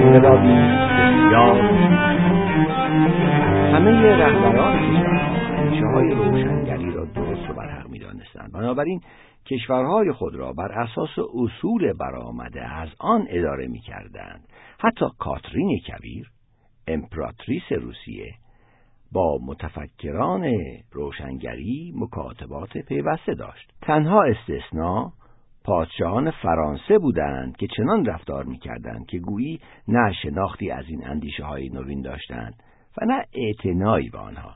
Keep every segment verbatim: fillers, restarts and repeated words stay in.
انقلابی بسیار همه رهبران کشورها اندیشه‌های روشنگری را درست و برحق می‌دانستند. بنابراین کشورهای خود را بر اساس اصول برآمده از آن اداره می‌کردند. حتی کاترین کبیر، امپراتریس روسیه، با متفکران روشنگری مکاتبات پیوسته داشت. تنها استثناء پادشاهان فرانسه بودند که چنان رفتار می‌کردند که گویی نه شناختی از این اندیشه‌های نوین داشتند و نه اعتنایی به آنها.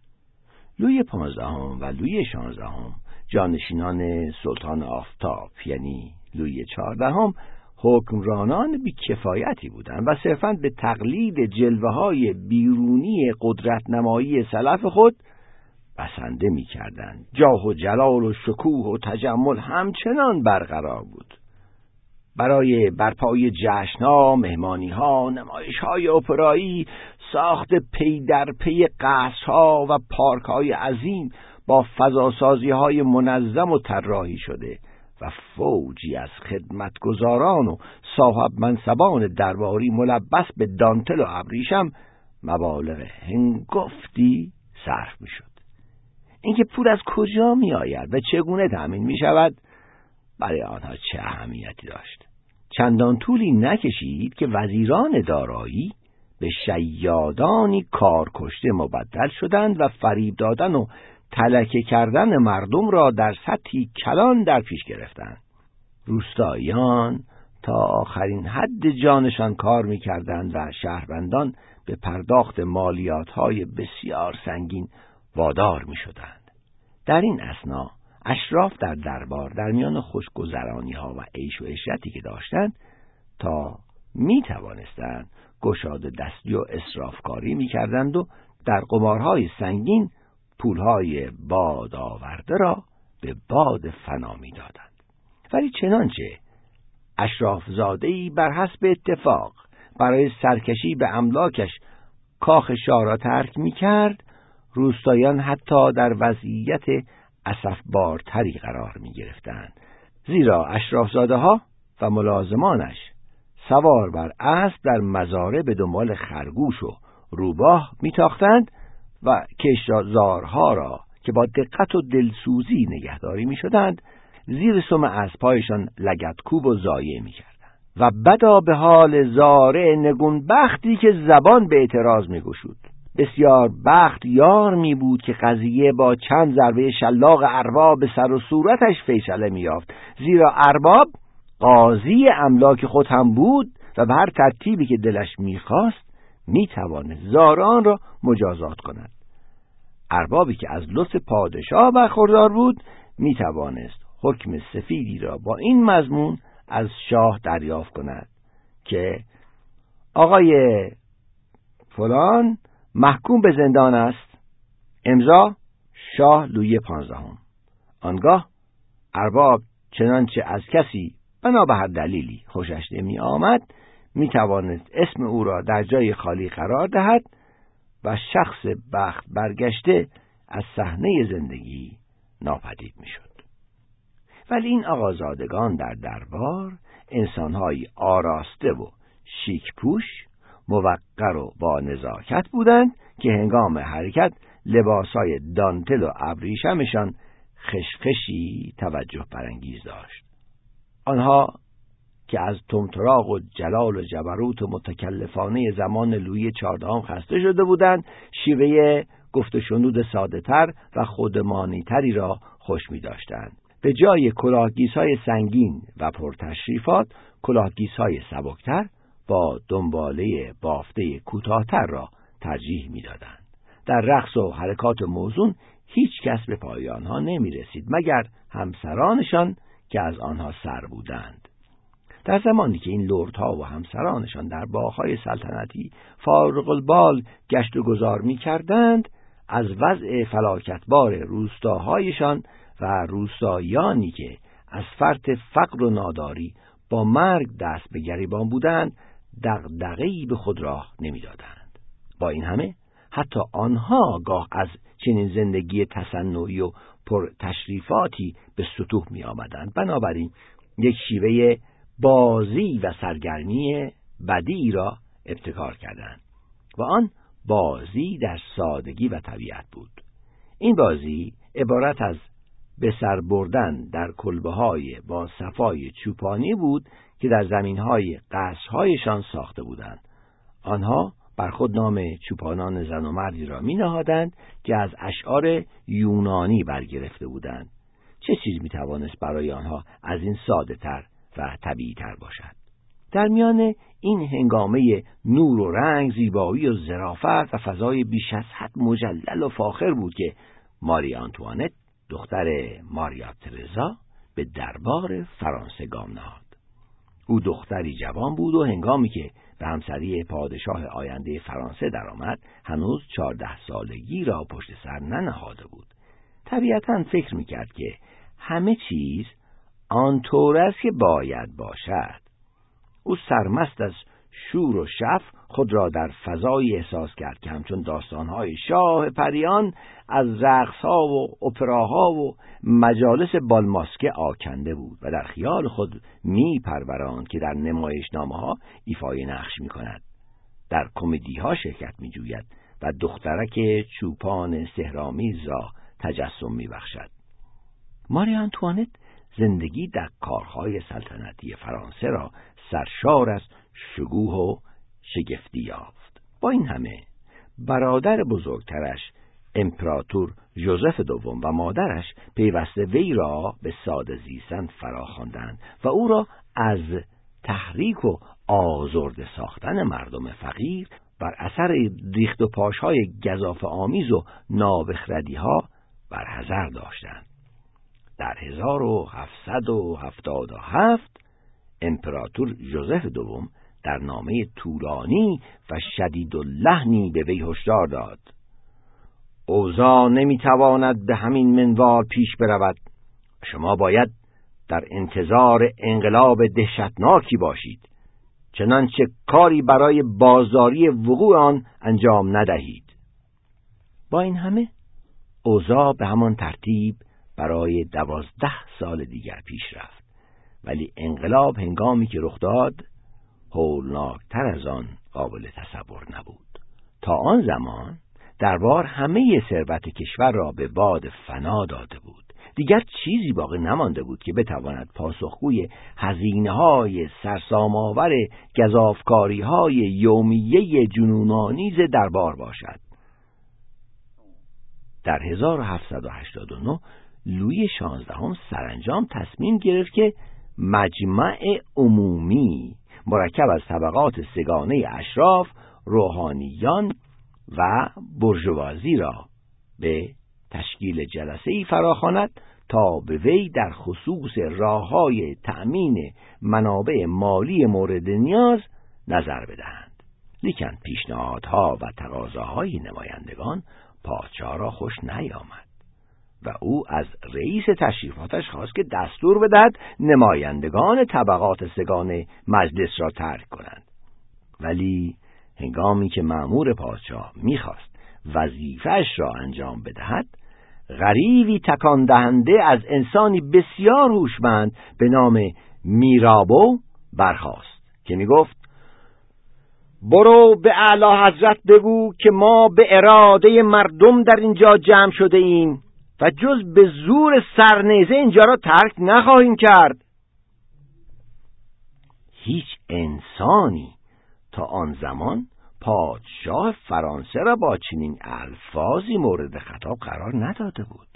لویی پانزدهم و لویی شانزدهم جانشینان سلطان آفتاب یعنی لویی چهاردهم حکمرانان بی‌کفایتی بودند و صرفاً به تقلید جلوه‌های بیرونی قدرت نمایی سلف خود بسنده می‌کردند. جاه و جلال و شکوه و تجمل همچنان برقرار بود. برای برپای جشن‌ها، مهمانی‌ها، نمایش‌های اپرایی، ساخت پی در پی قصرها و پارک‌های عظیم با فضاسازی‌های منظم و طراحی شده و فوجی از خدمتگزاران و صاحب منصبان درباری ملبس به دانتل و ابریشم مبالغ هنگفتی صرف می‌شد. اینکه پول از کجا می‌آید و چگونه تأمین می‌شود برای آنها چه اهمیتی داشت؟ چندان طولی نکشید که وزیران دارایی به شیادانی کارکشته مبدل شدند و فریب دادن و تلکه کردن مردم را در سطحی کلان در پیش گرفتند. روستاییان تا آخرین حد جانشان کار می‌کردند و شهروندان به پرداخت مالیات‌های بسیار سنگین وادار می‌شدند. در این اثنا اشراف در دربار در میان خوشگذرانی‌ها و عیش و عشرتی که داشتند تا می‌توانستند گشاده دستی و اسرافکاری می‌کردند و در قمارهای سنگین پولهای باد آورده را به باد فنا می‌دادند. ولی چنانچه اشرافزاده‌ای بر حسب اتفاق برای سرکشی به املاکش کاخ شاه را ترک می‌کرد، روستاییان حتی در وضعیت اسفبارتری قرار می‌گرفتند، زیرا اشرافزاده‌ها و ملازمانش سوار بر اسب در مزارع به دنبال خرگوش و روباه می‌تاختند و کشتزارها را که با دقت و دلسوزی نگهداری می‌شدند زیر سم اسب‌هایشان لگدکوب و ضایع می‌کردند. و بدا به حال زارع نگونبختی که زبان به اعتراض می‌گشود. بسیار بخت یار می بود که قضیه با چند ضربه شلاق ارباب به سر و صورتش فیصله می یافت، زیرا ارباب قاضی املاک خود هم بود و به هر ترتیبی که دلش می خواست می توانست زاران را مجازات کند. اربابی که از لطف پادشاه برخوردار بود می توانست حکم سفیدی را با این مضمون از شاه دریافت کند که آقای فلان محکوم به زندان است، امضا شاه لویی پانزدهم. آنگاه ارباب چنانچه از کسی بنا به هر دلیلی خوشش نمی آمد می توانست اسم او را در جای خالی قرار دهد و شخص بخت برگشته از صحنه زندگی ناپدید می شد. ولی این آقازادگان در دربار انسان‌های آراسته و شیک پوش، موقر و با نزاکت بودند که هنگام حرکت لباسهای دانتل و ابریشمشان خشخشی توجه برانگیز داشت. آنها که از طمطراق و جلال و جبروت و متکلفانه زمان لویی چهاردهم خسته شده بودند، شیوه گفت و شنود ساده تر و خودمانی تری را خوش می داشتند. به جای کلاهگیس‌های سنگین و پرتشریفات، کلاهگیس‌های سبکتر با دنباله بافته کوتاه‌تر را ترجیح می‌دادند. در رقص و حرکات موزون هیچ کس به پای آنها نمی‌رسید مگر همسرانشان که از آنها سر بودند. در زمانی که این لردها و همسرانشان در باغ‌های سلطنتی فارغ البال گشت و گذار می‌کردند، از وضع فلاکتبار روستاهایشان و روستاییانی که از فرط فقر و ناداری با مرگ دست به گریبان بودند دغدغه‌ای به خود راه نمی‌دادند. با این همه حتی آنها گاه از چنین زندگی تصنعی و پر تشریفاتی به سطوح می آمدند. بنابراین یک شیوه بازی و سرگرمی بدی را ابتکار کردند و آن بازی در سادگی و طبیعت بود. این بازی عبارت از به سر بردن در کلبه‌های با صفای چوپانی بود که در زمین‌های قصرهایشان ساخته بودند. آنها بر خود نام چوپانان زن و مردی را می نهادند که از اشعار یونانی برگرفته بودند. چه چیز می توانست برای آنها از این ساده تر و طبیعی تر باشد؟ در میان این هنگامه نور و رنگ، زیبایی و ظرافت و فضای بیش از حد مجلل و فاخر بود که ماری آنتوانت دختر ماریا ترزا به دربار فرانسه گام نهاد. او دختری جوان بود و هنگامی که به همسری پادشاه آینده فرانسه درآمد هنوز چهارده سالگی را پشت سر ننهاده بود. طبیعتاً فکر میکرد که همه چیز آنطور است که باید باشد. او سرمست از شور و شف خود را در فضایی احساس کرد که همچون داستانهای شاه پریان از رقصها و اپراها و مجالس بالماسکه آکنده بود و در خیال خود می پروراند که در نمایشنامه‌ها ایفای نقش می کند، در کمدی‌ها شرکت می جوید و دخترک چوپان سحرآمیز را تجسم می بخشد. ماری آنتوانت زندگی در کارهای سلطنتی فرانسه را سرشار از شکوه و شگفتی یافت. با این همه برادر بزرگترش امپراتور ژوزف دوم و مادرش پیوسته وی را به ساده زیستن فراخواندند و او را از تحریک و آزرده ساختن مردم فقیر بر اثر ریخت و پاشهای گزافه آمیز و نابخردی‌ها برحذر داشتند. در هزار و هفتصد و هفتاد و هفت امپراتور ژوزف دوم در نامه طولانی و شدید اللحنی به وی هشدار داد: اوضاع نمیتواند به همین منوال پیش برود. شما باید در انتظار انقلاب دهشتناکی باشید، چنانچه کاری برای بازداری وقوع آن انجام ندهید. با این همه اوضاع به همان ترتیب برای دوازده سال دیگر پیش رفت، ولی انقلاب هنگامی که رخ داد هولناکتر از آن قابل تصور نبود. تا آن زمان دربار همه ثروت کشور را به باد فنا داده بود. دیگر چیزی باقی نمانده بود که بتواند پاسخگوی هزینه‌های سرسام‌آور گزافکاری‌های یومیه جنون‌آمیز دربار باشد. در هزار و هفتصد و هشتاد و نه لویی شانزدهم سرانجام تصمیم گرفت که مجمع عمومی مرکب از طبقات سگانه اشراف، روحانیان و برژوازی را به تشکیل جلسه‌ای فراخواند تا به وی در خصوص راه‌های تأمین منابع مالی مورد نیاز نظر بدهند. لیکن پیشنهادها و تقاضاهای نمایندگان پادشاه را خوش نیامد و او از رئیس تشریفاتش خواست که دستور بدهد نمایندگان طبقات سگان مجلس را ترک کنند. ولی هنگامی که مأمور پادشاه میخواست وظیفه‌اش را انجام بدهد، غریوی تکان دهنده از انسانی بسیار هوشمند به نام میرابو برخاست که میگفت: برو به اعلی حضرت بگو که ما به اراده مردم در اینجا جمع شده ایم و جز به زور سرنیزه اینجا را ترک نخواهیم کرد. هیچ انسانی تا آن زمان پادشاه فرانسه را با چنین الفاظی مورد خطاب قرار نداده بود.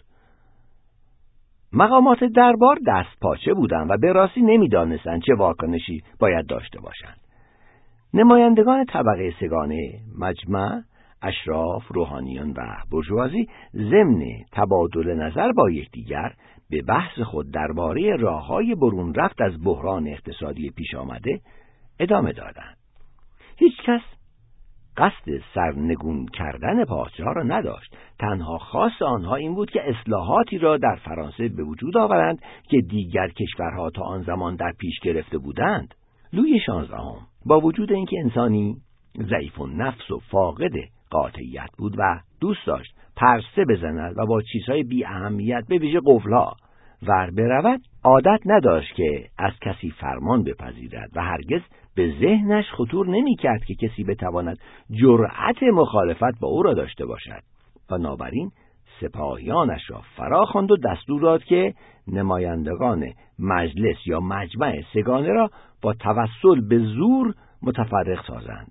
مقامات دربار دست پاچه بودند و به راستی نمی‌دانستند چه واکنشی باید داشته باشند. نمایندگان طبقه سگانه مجمع، اشراف، روحانیان و بورژوازی ضمن تبادل نظر با یکدیگر به بحث خود درباره راه‌های برون رفت از بحران اقتصادی پیش آمده ادامه دادند. هیچ کس قصد سرنگون کردن پادشاه را نداشت. تنها خواست آنها این بود که اصلاحاتی را در فرانسه به وجود آورند که دیگر کشورها تا آن زمان در پیش گرفته بودند. لویی شانزدهم با وجود اینکه انسانی ضعیف النفس و فاقد قاطعیت بود و دوست داشت پرسه بزند و با چیزهای بی اهمیت به ویژه قفل‌ها ور برود، عادت نداشت که از کسی فرمان بپذیرد و هرگز به ذهنش خطور نمی کرد که کسی بتواند جرأت مخالفت با او را داشته باشد. بنابراین سپاهیانش را فرا خواند و دستور داد که نمایندگان مجلس یا مجمع سگانه را با توسل به زور متفرق سازند.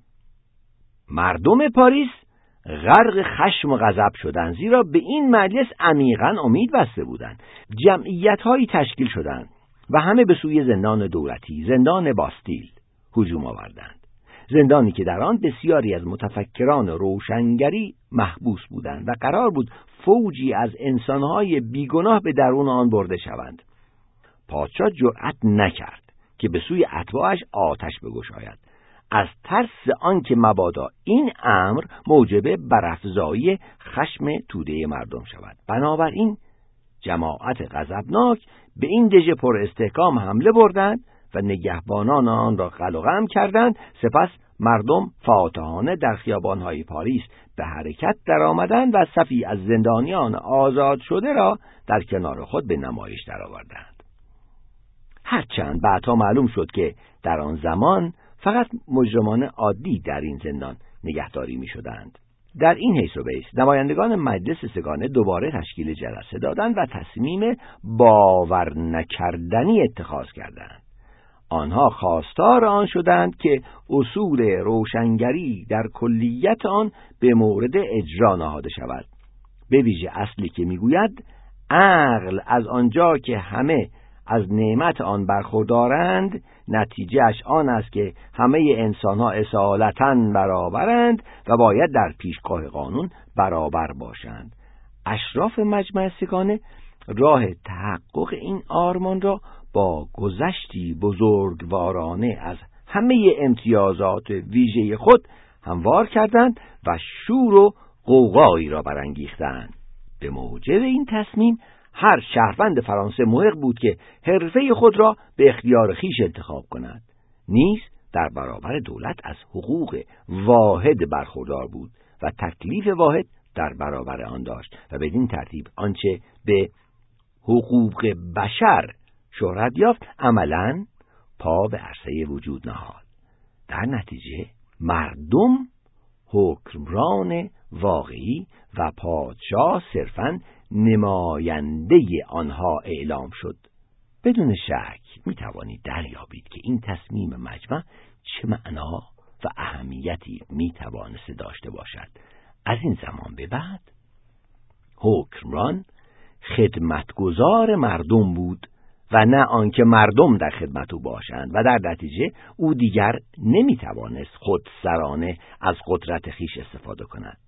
مردم پاریس غرق خشم و غضب شدند، زیرا به این مجلس عمیقاً امید بسته بودند. جمعیت‌هایی تشکیل شدند و همه به سوی زندان دولتی، زندان باستیل، هجوم آوردند. زندانی که در آن بسیاری از متفکران روشنگری محبوس بودند و قرار بود فوجی از انسان‌های بیگناه به درون آن برده شوند. پادشاه جرأت نکرد که به سوی اتباعش آتش بگشاید، از ترس آنکه مبادا این امر موجب برافزایی خشم توده مردم شود. بنابراین جماعت غضبناک به این دژ پر استحکام حمله بردند و نگهبانان آن را قلقم کردند. سپس مردم فاتحانه در خیابان‌های پاریس به حرکت درآمدند و صفی از زندانیان آزاد شده را در کنار خود به نمایش درآوردند. هرچند بعدها معلوم شد که در آن زمان فقط مجرمان عادی در این زندان نگهداری می شدند. در این حیث و بیس نمایندگان مجلس سگانه دوباره تشکیل جلسه دادند و تصمیم باور نکردنی اتخاذ کردند. آنها خواستار آن شدند که اصول روشنگری در کلیت آن به مورد اجرا نهاده شود، به ویژه اصلی که میگوید عقل از آنجا که همه از نعمت آن برخوردارند، نتیجهش آن است که همه انسان‌ها اصالتاً برابرند و باید در پیشگاه قانون برابر باشند. اشراف مجمع سگانه راه تحقق این آرمان را با گذشتی بزرگوارانه از همه امتیازات ویژه خود هموار کردند و شور و غوغایی را برانگیختند. به موجب این تصمیم هر شهروند فرانسه محق بود که حرفه خود را به اختیار خیش انتخاب کند. نیز در برابر دولت از حقوق واحد برخوردار بود و تکلیف واحد در برابر آن داشت و بدین ترتیب آنچه به حقوق بشر شهرت یافت عملاً پا به عرصه وجود نهاد. در نتیجه مردم حکمران واقعی و پادشاه صرفاً نماینده آنها اعلام شد. بدون شک می توانید دریابید که این تصمیم مجمع چه معنا و اهمیتی می توانست داشته باشد. از این زمان به بعد حکمران خدمتگزار مردم بود و نه آنکه مردم در خدمت او باشند و در نتیجه او دیگر نمی توانست خودسرانه از قدرت خیش استفاده کند.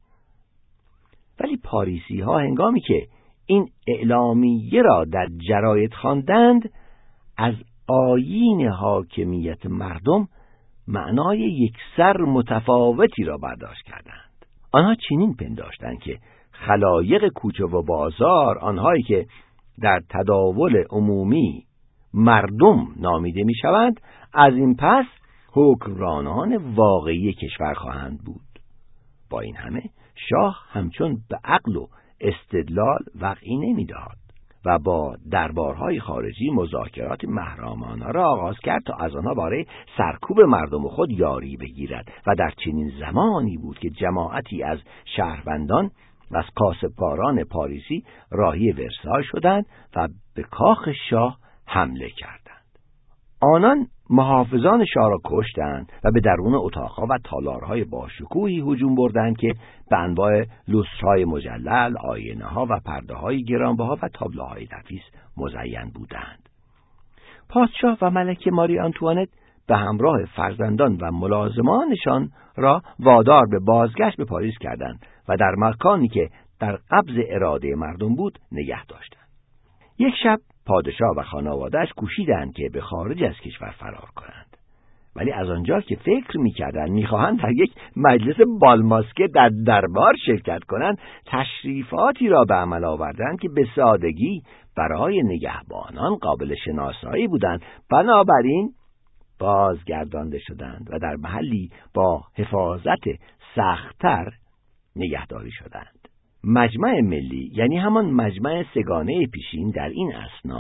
ولی پاریسی ها هنگامی که این اعلامیه را در جراید خواندند، از آیین حاکمیت مردم معنای یکسر متفاوتی را برداشت کردند. آنها چنین پنداشتند که خلایق کوچه و بازار، آنهایی که در تداول عمومی مردم نامیده می شوند، از این پس حکمرانان واقعی کشور خواهند بود. با این همه شاه همچون به عقل و استدلال وقعی نمی‌داد و با دربارهای خارجی مذاکرات محرمانه را آغاز کرد تا از آنها برای سرکوب مردم خود یاری بگیرد و در چنین زمانی بود که جماعتی از شهروندان و از کاسبکاران پاریسی راهی ورسای شدند و به کاخ شاه حمله کردند. آنان محافظان شاه را کشتند و به درون اتاقها و تالارهای باشکوهی هجوم بردند که به انواع لوسترهای مجلل، آینه‌ها و پرده‌های گرانبها و تابلوهای نفیس مزین بودند. پادشاه و ملکه ماری آنتوانت به همراه فرزندان و ملازمانشان را وادار به بازگشت به پاریس کردند و در مکانی که در قبض اراده مردم بود نگه داشتند. یک شب پادشاه و خانواده‌اش کوشیدند که به خارج از کشور فرار کنند، ولی از آنجا که فکر می‌کردند می‌خواهند در یک مجلس بالماسکه در دربار شرکت کنند، تشریفاتی را به عمل آوردند که به سادگی برای نگهبانان قابل شناسایی بودند. بنابراین بازگردانده شدند و در محلی با حفاظت سخت‌تر نگهداری شدند. مجمع ملی، یعنی همان مجمع سگانه پیشین، در این اثنا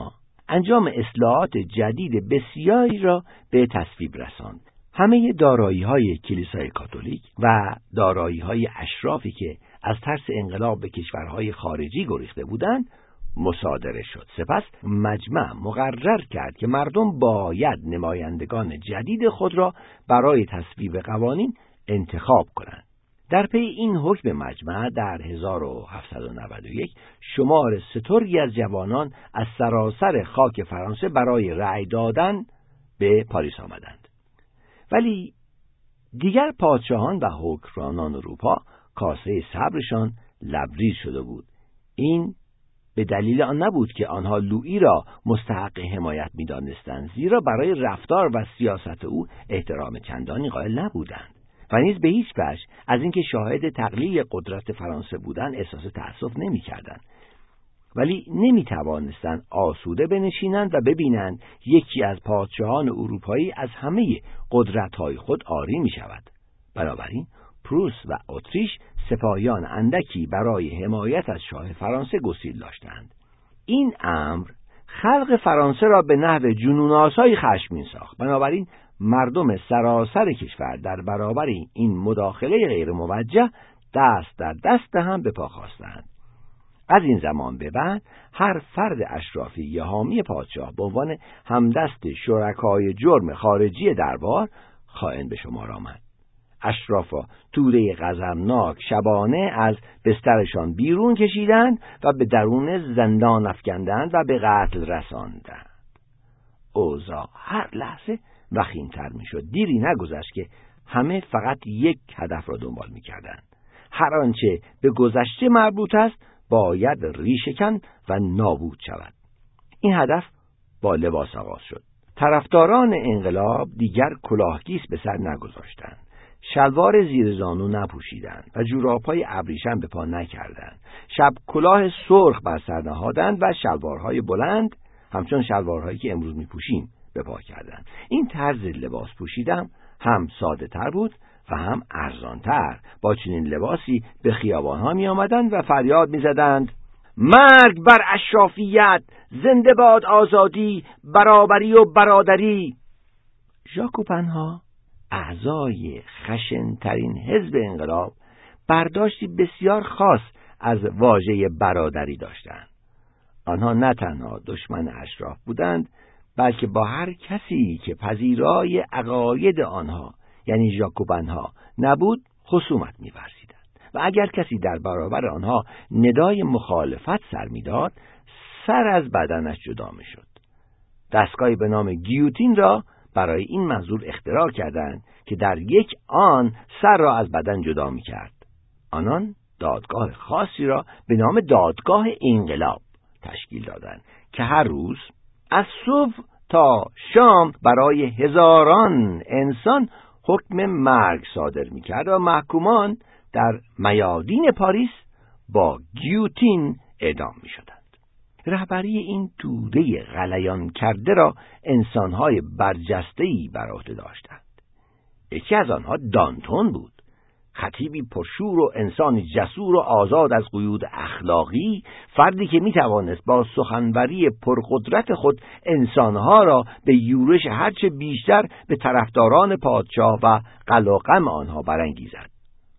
انجام اصلاحات جدید بسیاری را به تصویب رساند. همه دارایی‌های کلیسای کاتولیک و دارایی‌های اشرافی که از ترس انقلاب به کشورهای خارجی گریخته بودند مصادره شد. سپس مجمع مقرر کرد که مردم باید نمایندگان جدید خود را برای تصویب قوانین انتخاب کنند. در پی این حکم مجمع در هزار و هفتصد و نود و یک شمار سترگی از جوانان از سراسر خاک فرانسه برای رأی دادن به پاریس آمدند. ولی دیگر پادشاهان و حکمرانان اروپا کاسه صبرشان لبریز شده بود. این به دلیل آن نبود که آنها لویی را مستحق حمایت می‌دانستند، زیرا برای رفتار و سیاست او احترام چندانی قائل نبودند و نیز به هیچ وجه از اینکه شاهد تقلیل قدرت فرانسه بودند احساس تأسف نمی‌کردند. ولی نمی‌توانستند آسوده بنشینند و ببینند یکی از پادشاهان اروپایی از همه قدرت‌های خود عاری می‌شود. بنابراین پروس و اتریش سپاهیان اندکی برای حمایت از شاه فرانسه گسیل داشتند. این امر خلق فرانسه را به نحو جنون‌آسایی خشمگین ساخت. بنابراین مردم سراسر کشور در برابر این مداخله غیر موجه دست در دست هم به پا خاستند. از این زمان به بعد هر فرد اشرافی یا حامی پادشاه به عنوان همدست شرکای جرم خارجی دربار خائن به شمار آمد. اشرافا توده غضبناک شبانه از بسترشان بیرون کشیدند و به درون زندان افکندند و به قتل رساندند. اوضاع هر لحظه وخیم‌تر می‌شد. دیری نگذشت که همه فقط یک هدف را دنبال می‌کردند. هر آنچه به گذشته مربوط است باید ریشه‌کن و نابود شود. این هدف با لباس آغاز شد. طرفداران انقلاب دیگر کلاهگیس به سر نگذاشتند. شلوار زیر زانو نپوشیدند و جوراب‌های ابریشم به پا نکردند. شب کلاه سرخ بر سر نهادند و شلوارهای بلند همچون شلوارهایی که امروز می‌پوشیم به پا کردند. این طرز لباس پوشیدن هم ساده تر بود و هم ارزانتر. با چنین لباسی به خیابان‌ها می‌آمدند و فریاد می‌زدند: مرگ بر اشرافیت، زنده باد آزادی، برابری و برادری. ژاکوبن‌ها، اعضای خشن‌ترین حزب انقلاب، برداشتی بسیار خاص از واژه برادری داشتند. آنها نه تنها دشمن اشراف بودند، بلکه با هر کسی که پذیرای عقاید آنها یعنی ژاکوبن‌ها نبود خصومت می‌ورزیدند و اگر کسی در برابر آنها ندای مخالفت سر می‌داد سر از بدنش جدا می‌شد. دستگاهی به نام گیوتین را برای این منظور اختراع کردند که در یک آن سر را از بدن جدا می‌کرد. آنان دادگاه خاصی را به نام دادگاه انقلاب تشکیل دادند که هر روز از صبح تا شام برای هزاران انسان حکم مرگ صادر می‌کرد و محکومان در میادین پاریس با گیوتین اعدام می‌شدند. رهبری این توده غلیان کرده را انسان‌های برجسته‌ای بر عهده داشتند. یکی از آنها دانتون بود، خطیبی پرشور و انسانی جسور و آزاد از قیود اخلاقی، فردی که میتوانست با سخنوری پرقدرت خود انسانها را به یورش هرچه بیشتر به طرفداران پادشاه و قل و قم آنها برانگیزد.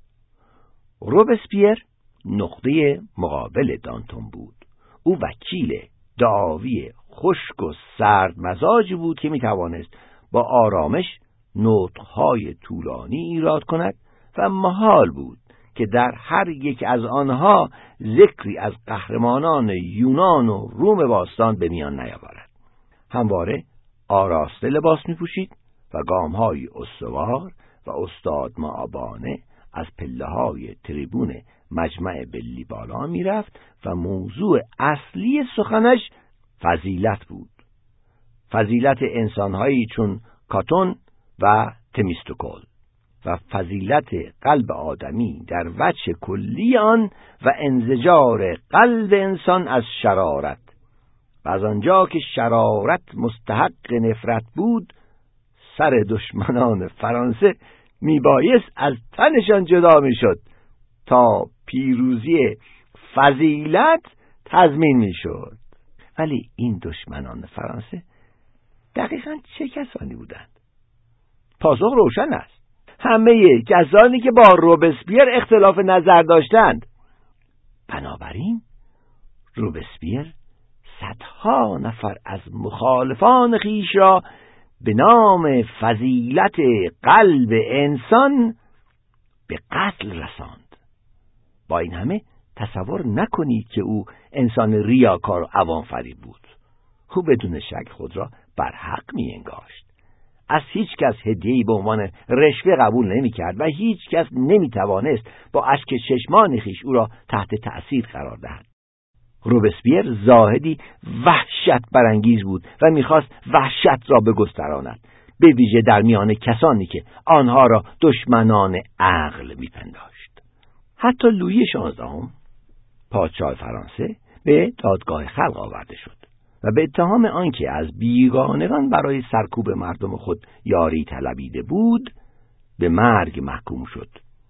روبسپیر نقطه مقابل دانتون بود. او وکیل دعاوی خشک و سرد مزاجی بود که میتوانست با آرامش نطق‌های طولانی ایراد کند و محال بود که در هر یک از آنها ذکری از قهرمانان یونان و روم باستان به میان نیاورد. همواره آراسته لباس می‌پوشید و گام‌های استوار و استاد معابانه از پله‌های تریبون مجمع بلی بالا می‌رفت و موضوع اصلی سخنش فضیلت بود. فضیلت انسان‌هایی چون کاتون و تمیستوکل و فضیلت قلب آدمی در وجه کلی آن و انزجار قلب انسان از شرارت و از آنجا که شرارت مستحق نفرت بود سر دشمنان فرانسه میبایست از تنشان جدا میشد تا پیروزی فضیلت تضمین میشد. ولی این دشمنان فرانسه دقیقاً چه کسانی بودند؟ پاسخ روشن است. همه کسانی که با روبسپیر اختلاف نظر داشتند. بنابراین روبسپیر صدها نفر از مخالفان خویش را به نام فضیلت قلب انسان به قتل رساند. با این همه تصور نکنید که او انسان ریاکار و عوام فریب بود. او بدون شک خود را بر حق می انگاشت. از هیچ کس هدیه‌ای به عنوان رشوه قبول نمی کرد و هیچ کس نمی توانست با اشک چشمان خویش او را تحت تأثیر قرار دهد. روبسپیر زاهدی وحشت برانگیز بود و می‌خواست وحشت را بگستراند، به ویژه در میان کسانی که آنها را دشمنان عقل می‌پنداشت. حتی لویی شانزدهم، پادشاه فرانسه، به دادگاه خلق آورده شد و به اتهام آنکه از بیگانگان برای سرکوب مردم خود یاری طلبیده بود به مرگ محکوم شد.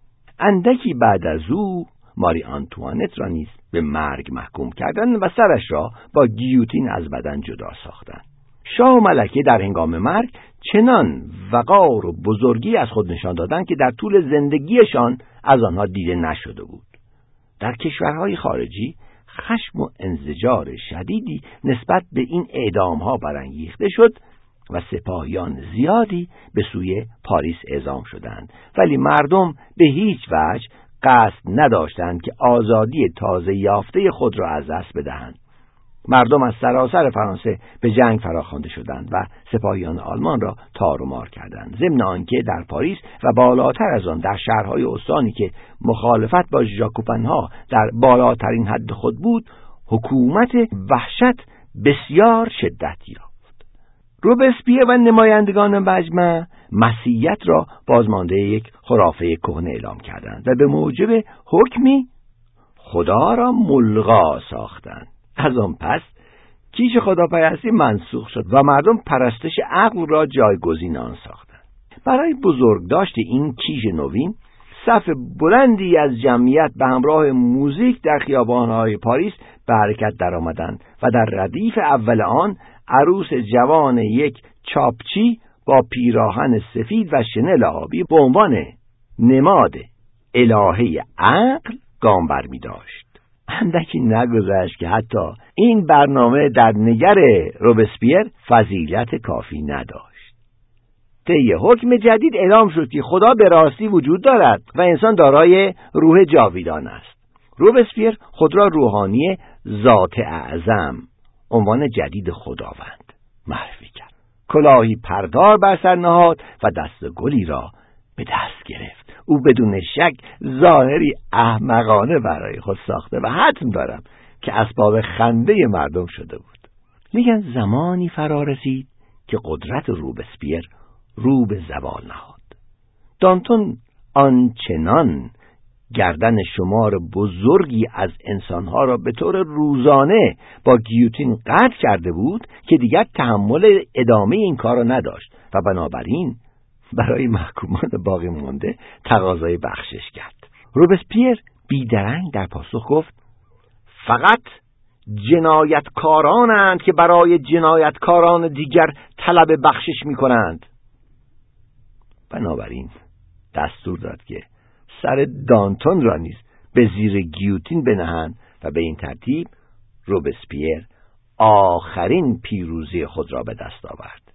اندکی بعد از او ماری آنتوانت را نیز به مرگ محکوم کردند و سرش را با گیوتین از بدن جدا ساختند. شاه و ملکه در هنگام مرگ چنان وقار و بزرگی از خود نشان دادند که در طول زندگیشان از آنها دیده نشده بود. در کشورهای خارجی خشم و انزجار شدیدی نسبت به این اعدام‌ها برانگیخته شد و سپاهیان زیادی به سوی پاریس اعزام شدند، ولی مردم به هیچ وجه قصد نداشتند که آزادی تازه یافته خود را از دست بدهند. مردم از سراسر فرانسه به جنگ فراخوانده شدند و سپاهیان آلمان را تار و مار کردند، ضمن آنکه در پاریس و بالاتر از آن در شهرهای استانی که مخالفت با ژاکوپنها در بالاترین حد خود بود، حکومت وحشت بسیار شدت یافت. روبسپیر و نمایندگان مجمع مسیحیت را بازمانده یک خرافه کهنه اعلام کردند و به موجب حکمی خدا را ملغا ساختند. از آن پس کیش خداپرستی منسوخ شد و مردم پرستش عقل را جایگزین آن ساختند. برای بزرگداشت این کیش نوین، صف بلندی از جمعیت به همراه موزیک در خیابان‌های پاریس به حرکت درآمدند و در ردیف اول آن عروس جوان یک چاپچی با پیراهن سفید و شنل آبی به عنوان نماد الهه عقل گام برمی داشت. اندکی نگذشت که حتی این برنامه در نگر روبسپیر فضیلت کافی نداشت. طی حکم جدید اعلام شد که خدا به راستی وجود دارد و انسان دارای روح جاویدان است. روبسپیر خود را روحانی ذات اعظم، عنوان جدید خداوند، معرفی کرد. کلاهی پردار بر سر نهاد و دست گلی را به دست گرفت. او بدون شک ظاهری احمقانه برای خود ساخته و حتم دارم که اسباب خنده مردم شده بود. لیکن زمانی فرا رسید که قدرت روبسپیر رو به زوال نهاد. دانتون آنچنان گردن شمار بزرگی از انسانها را به طور روزانه با گیوتین قطع کرده بود که دیگر تحمل ادامه این کار را نداشت و بنابراین برای محکومان باقی مانده تقاضای بخشش کرد. روبسپیر بیدرنگ در پاسخ گفت: فقط جنایتکارانند که برای جنایتکاران دیگر طلب بخشش می کنند. بنابراین دستور داد که سر دانتون را نیز به زیر گیوتین بنهند و به این ترتیب روبسپیر آخرین پیروزی خود را به دست آورد.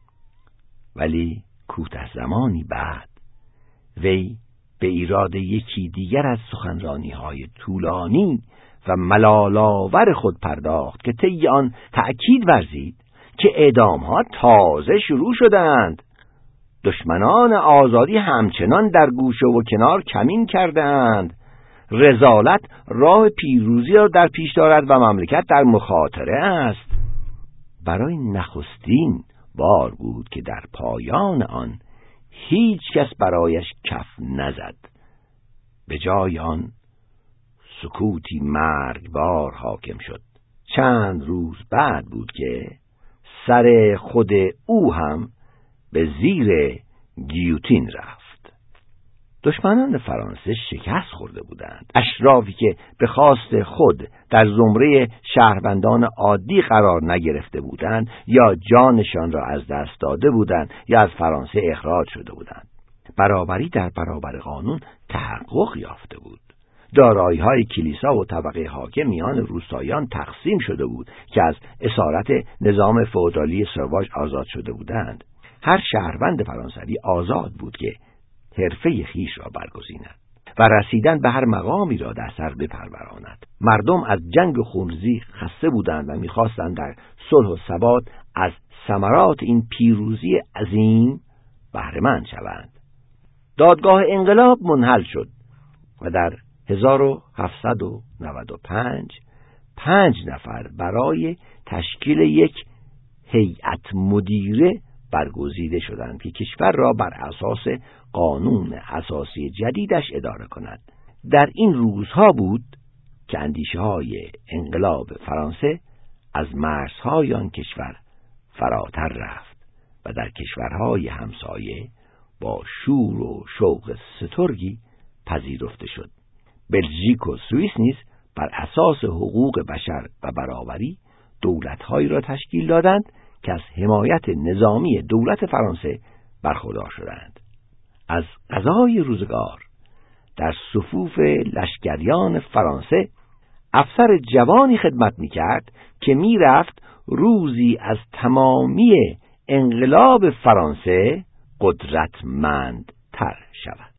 ولی کوتاه زمانی بعد وی به ایراد یکی دیگر از سخنرانی‌های طولانی و ملال‌آور خود پرداخت که طی آن تأکید ورزید که اعدام‌ها تازه شروع شدند. دشمنان آزادی همچنان در گوشه و کنار کمین کردند. رذالت راه پیروزی را در پیش دارد و مملکت در مخاطره است. برای نخستین بار بود که در پایان آن هیچ کس برایش کف نزد. به جای آن سکوتی مرگبار حاکم شد. چند روز بعد بود که سر خود او هم به زیر گیوتین رفت. دشمنان فرانسه شکست خورده بودند. اشرافی که به خواست خود در زمره شهروندان عادی قرار نگرفته بودند یا جانشان را از دست داده بودند یا از فرانسه اخراج شده بودند. برابری در برابر قانون تحقق یافته بود. دارایی‌های کلیسا و طبقه حاکم میان روستاییان تقسیم شده بود که از اسارت نظام فئودالی سرواژ آزاد شده بودند. هر شهروند فرانسوی آزاد بود که حرفه خیش را برگزیند و رسیدن به هر مقامی را در سر بپروراند. مردم از جنگ و خونریزی خسته بودند و می‌خواستند در صلح و ثبات از ثمرات این پیروزی عظیم بهره مند شوند. دادگاه انقلاب منحل شد و در هزار و هفتصد و نود و پنج پنج نفر برای تشکیل یک هیئت مدیره برگزیده شدند که کشور را بر اساس قانون اساسی جدیدش اداره کند. در این روزها بود که اندیشه‌های انقلاب فرانسه از مرزهای آن کشور فراتر رفت و در کشورهای همسایه با شور و شوق سترگی پذیرفته شد. بلژیک و سوئیس نیز بر اساس حقوق بشر و برابری دولت‌هایی را تشکیل دادند که از حمایت نظامی دولت فرانسه برخوردار شدند. از قضای روزگار در صفوف لشکریان فرانسه افسر جوانی خدمت می‌کرد که می‌رفت روزی از تمامی انقلاب فرانسه قدرتمندتر شود.